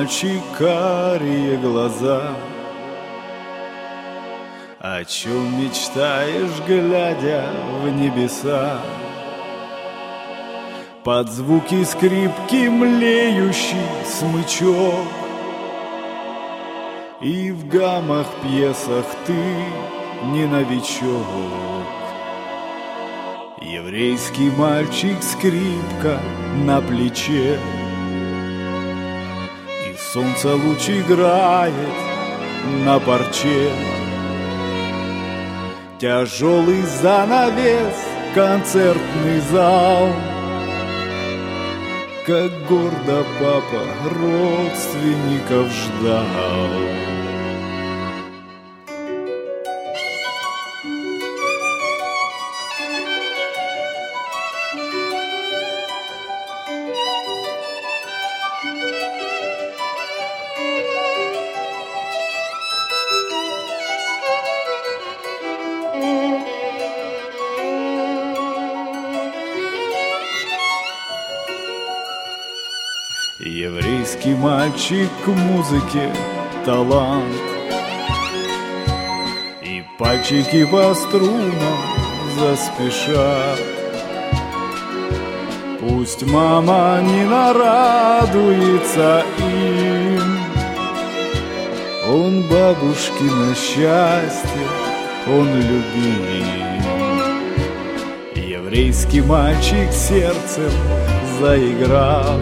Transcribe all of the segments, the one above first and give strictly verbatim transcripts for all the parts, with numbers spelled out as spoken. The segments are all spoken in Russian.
мальчик, карие глаза. О чем мечтаешь, глядя в небеса? Под звуки скрипки млеющий смычок, и в гаммах пьесах ты не новичок. Еврейский мальчик, скрипка на плече, и солнце луч играет на парче. Тяжелый занавес, концертный зал, как гордо папа родственников ждал. Еврейский мальчик к музыке талант, и пальчики по струнам заспешат. Пусть мама не нарадуется им, он бабушкино счастье, он любим. Еврейский мальчик сердцем заиграл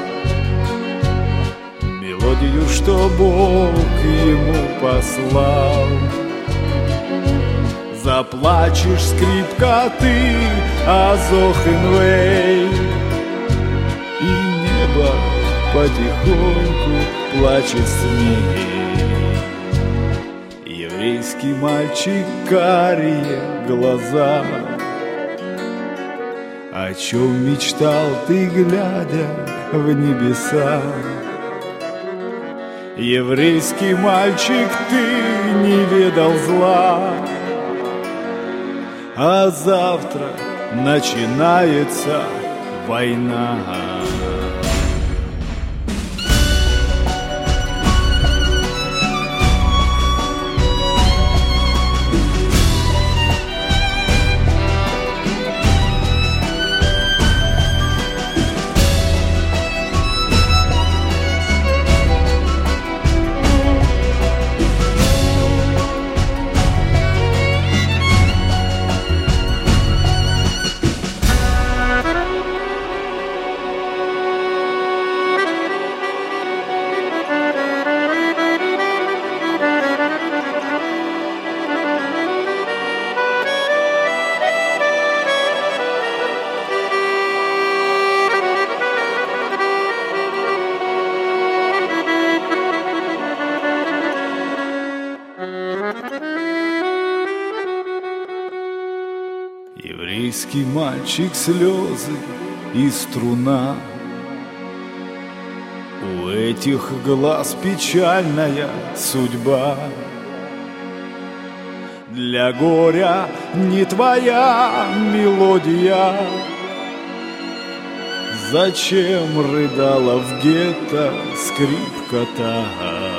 мелодию, что Бог ему послал. Заплачешь, скрипка, ты, Азохенвей, и небо потихоньку плачет с ней. Еврейский мальчик, карие глаза, о чем мечтал ты, глядя в небеса? Еврейский мальчик, ты не ведал зла, а завтра начинается война. Еврейский мальчик, слезы и струна, у этих глаз печальная судьба. Для горя не твоя мелодия. Зачем рыдала в гетто скрипка та?